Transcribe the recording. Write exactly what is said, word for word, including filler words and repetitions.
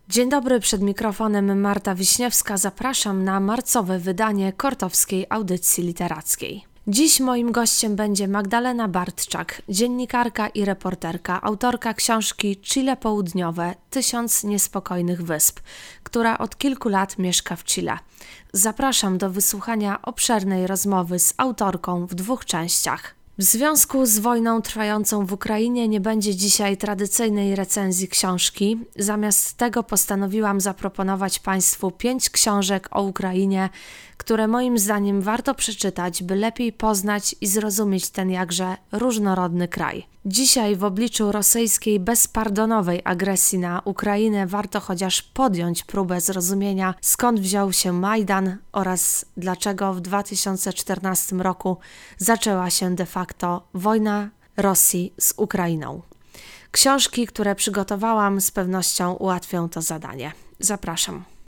Dzień dobry, przed mikrofonem Marta Wiśniewska. Zapraszam na marcowe wydanie Kortowskiej Audycji Literackiej. Dziś moim gościem będzie Magdalena Bartczak, dziennikarka i reporterka, autorka książki Chile Południowe – Tysiąc niespokojnych wysp, która od kilku lat mieszka w Chile. Zapraszam do wysłuchania obszernej rozmowy z autorką w dwóch częściach. W związku z wojną trwającą w Ukrainie nie będzie dzisiaj tradycyjnej recenzji książki. Zamiast tego postanowiłam zaproponować Państwu pięć książek o Ukrainie, które moim zdaniem warto przeczytać, by lepiej poznać i zrozumieć ten jakże różnorodny kraj. Dzisiaj w obliczu rosyjskiej bezpardonowej agresji na Ukrainę warto chociaż podjąć próbę zrozumienia, skąd wziął się Majdan oraz dlaczego w dwa tysiące czternastym roku zaczęła się de facto wojna Rosji z Ukrainą. Książki, które przygotowałam, z pewnością ułatwią to zadanie. Zapraszam.